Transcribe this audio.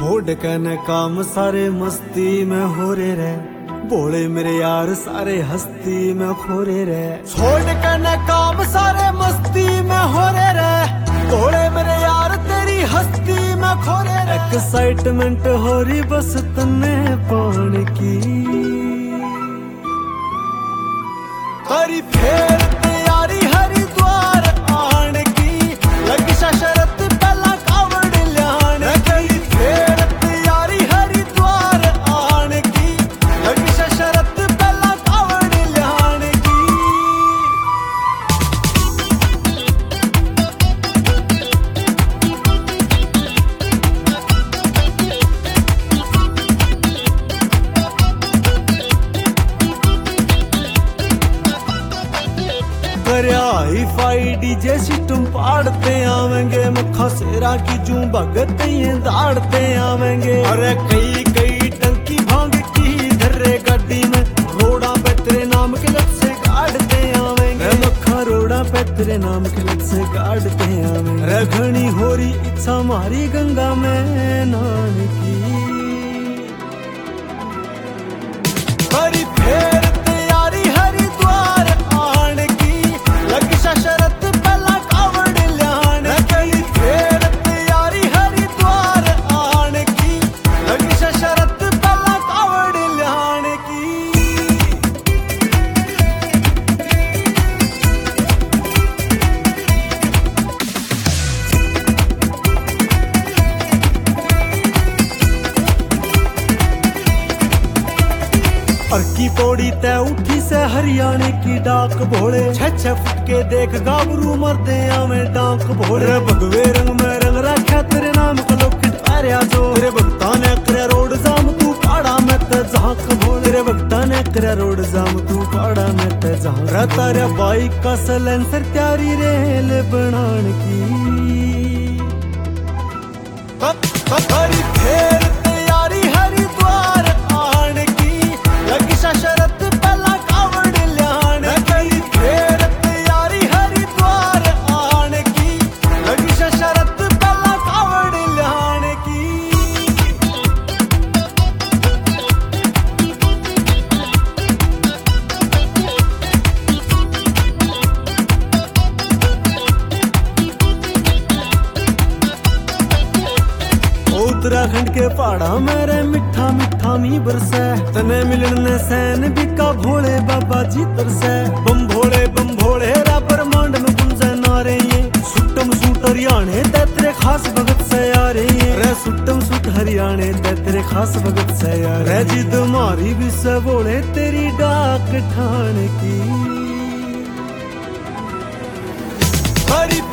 छोड़ के न काम सारे मस्ती में हो रे रे, बोले मेरे यार सारे हस्ती में खो रे रे। छोड़ के न काम सारे मस्ती में हो रे रे, बोले मेरे यार तेरी हस्ती में खो रे रे। एक्साइटमेंट हो रही बस तन्ने पाने की, हरी फेर तैयारी हरिद्वार आने की, लगी शरत पहला कावड़ ल्याने की। फेर तैयारी हरिद्वार आने की, लगी शरत पहला कावड़ ल्याने की। हाई फाई डीजे सिस्टम पाड़ते आवेंगे, मक्खा सेरा की जू भगत ये दाड़ते आवेंगे। अरे कई कई टंकी भांग की धर्रे गाड़ी में, रोड़ा पे तेरे नाम के लट से गाड़ते आवेंगे। मक्खा रोड़ा पे तेरे नाम के लट से गाड़ते आवेंगे। रखनी हो रही इच्छा हमारी गंगा में नान की, हरी फेर तैयारी हरिद्वार आने की, लगी शरत पहला कावड़ ल्याने की। फेर तैयारी हरिद्वार आने की, लगी शरत पहला कावड़ ल्याने की। अर्की पौड़ी तय उठी से हरियाणे की डाक भोले, 6-6 फुट के देख गाबरू मरदे आवे डाक भोले। भगवे रंग में रंग रखा तेरे नाम का लोकिट पारिया जो, तेरे भक्ता ने करे रोड जाम तू पाड़ा में ते झांक भोले। तेरे भक्ता ने करे रोड जाम तू पाड़ा में ते झांक। तारे बाइक का सलेंसर त्यारी रेल बनाने की, हरी फेर तैयारी हरिद्वार आने की, लगी शरत पहला कावड़ ल्याने की। फेर तैयारी हरिद्वार आने की, लगी शरत पहला कावड़ ल्याने की। उत्तराखंड के पहाड़ा मेरे मिठा मिठा मी बरसे, तने मिलने सैन बिका भोले बाबा जी तरसे। बम भोले रा ब्रह्मांड में गुंजे नारे ये, सुट्टम सूट हरियाणे ते तेरे खास भगत से यारे ये। रे सुट्टम सूट हरियाणे ते तेरे खास भगत से यार। रे जिद मारी भी से बोले तेरी डाक ठाने की, हरी